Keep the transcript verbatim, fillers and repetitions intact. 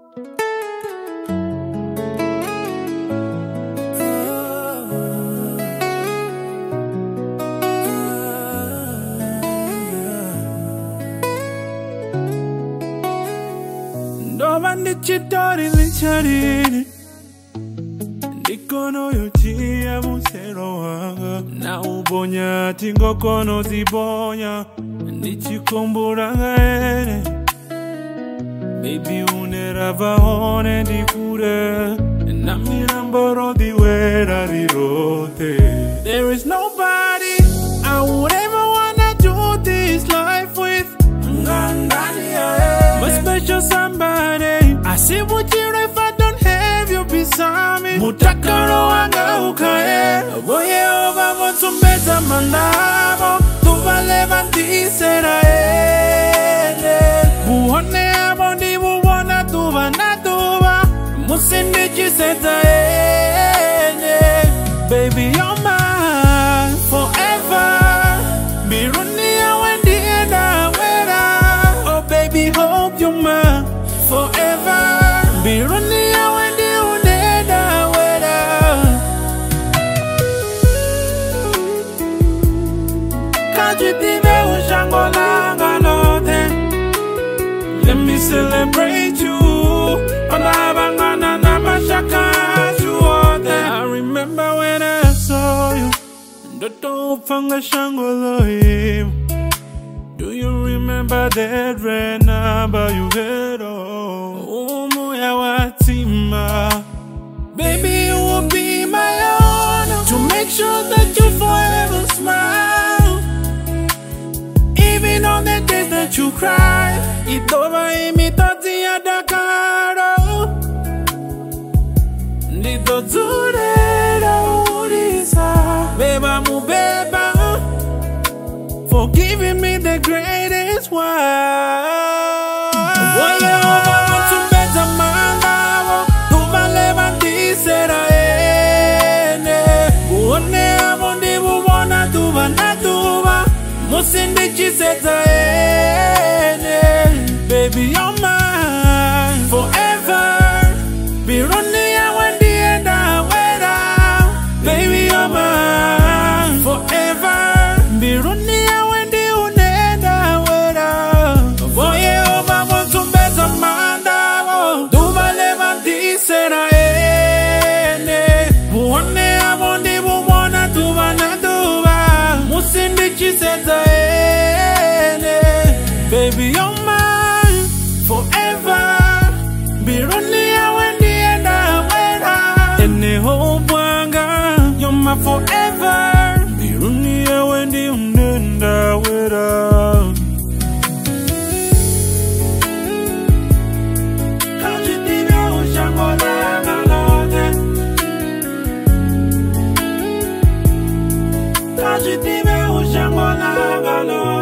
Chitori licharini Ndikono yochia musero wanga Na ubonya tingokono zibonya Ndichikomburanga ene Baby unerava hone dikure Na miramboro diwera dirote There is nobody I would ever wanna do this life with My special somebody I see what you if I don't have you beside me. Mutakaro wanga ukae. Boye over motumbeza manabo. Tuva levantizera ene. Buhone abondi buwana tuva na tuva. Musindi chiseta ene. Baby you're mine forever. Birunia wendi enda wera. Oh baby hope you're mine forever. Birunia wendi unenda wera. Kajitime ushangolanga lote. Let me celebrate you. Panabangana na mashaka shuote. I remember when I saw you. Ndoto upanga shangolo him. Do you remember that red number you had on? Baby, you will be my honor to make sure that you forever smile. Even on the days that you cry, it over imitati ya Dakaro. Nito zurera urisa, beba mu beba, for giving me the greatest one. Musindi chiseta ene. Baby you're mine forever. Birunia wendi enda wera. Baby you're mine forever. Birunia wendi unenda wera. Boye oba motumbeza mandavo. Duva levantizera ene. Buone abondi bumona tuva na tuva. Musindi chiseta Baby, you're mine forever. Birunia wendi enda wera. Ene hobwanga, you're my forever. Birunia wendi unenda wera. Kajitime ushangolanga lote. Kajitime ushangolanga lote.